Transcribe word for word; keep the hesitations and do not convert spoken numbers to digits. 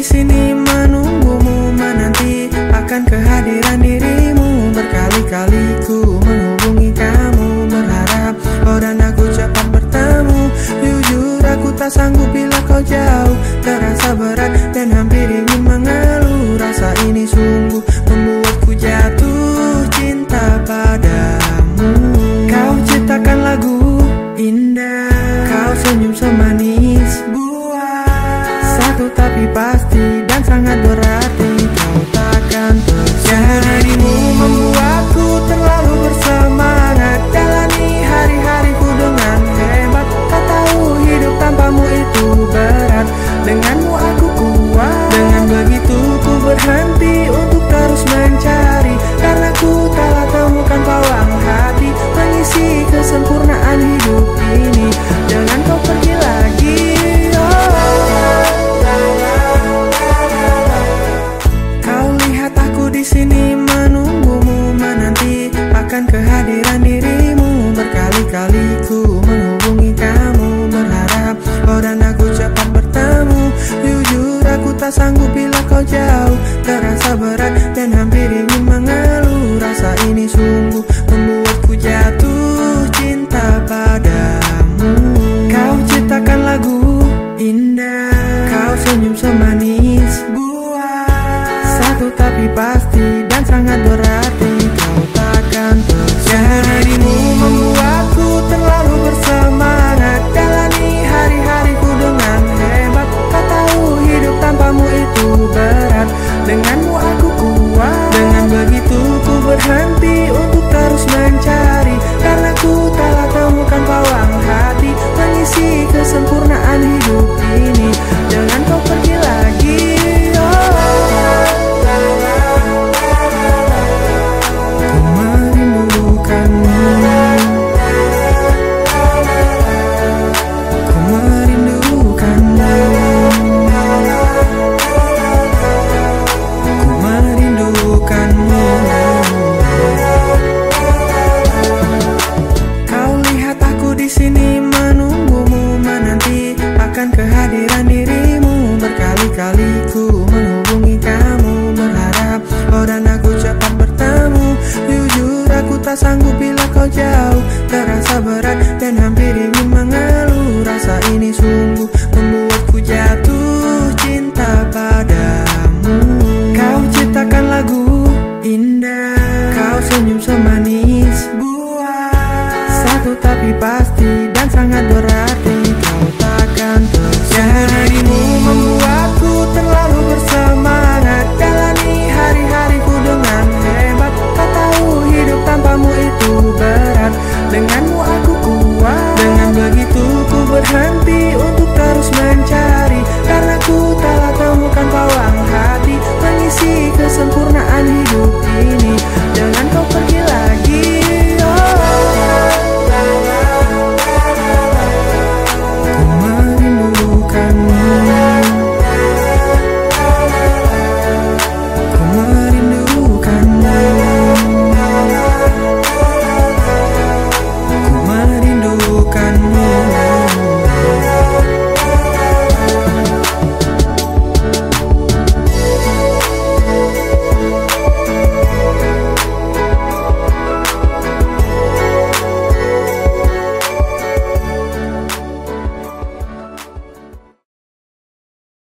sini menunggumu, menanti akan kehadiran dirimu. Berkali-kali ku menghubungi kamu, berharap kau dan aku cepat bertemu. Jujur aku tak sanggup bila kau jauh, terasa berat dan hampir ingin mengeluh. Rasa ini sungguh membuatku jatuh cinta padamu. Kau ciptakan lagu indah, kau senyum semanis buah satu tapi pasti dan sangat berarti. Kau takkan terjadimu membuatku terlalu bersemangat, jalani hari-hariku dengan hebat. Kau tahu hidup tanpamu itu berat, denganmu aku kuat. Dengan begitu ku berhenti untuk terus mencari, karena ku telah temukan pawang hati mengisi kesempurnaan hidup ini. Jangan kau pergi lagi, oh. Kau lihat aku di sini menunggumu, menanti akan kehadiran dirimu. Berkali-kali ku menghubungi kamu, berharap kau dan aku cepat bertemu. Jujur aku tak sanggup bila kau jauh, terasa berat dan hampir ingin mengeluh. Rasa ini sungguh membuatku jatuh cinta padamu. Kau ciptakan lagu indah, kau senyum semanis buah satu tapi pasti dan sangat berarti. Kau takkan terjadimu membuatku terlalu bersemangat, jalani hari-hariku dengan hebat. Kau tahu hidup tanpamu itu berat, denganmu aku kuat. Dengan begitu ku berhenti untuk terus mencari, karena ku telah temukan pawang hati mengisi kesempurnaan hidup ini. Jangan kau pergi lagi, oh. Ku merindukanmu, ku merindukanmu, ku merindukanmu. Kau lihat aku di sini menunggumu, menanti akan kehadiran dirimu. Berkali-kali ku menghubungi kamu, berharap kau dan aku cepat bertemu. Jujur aku tak sanggup bila kau jauh, terasa berat dan hampir ingin mengeluh. Rasa ini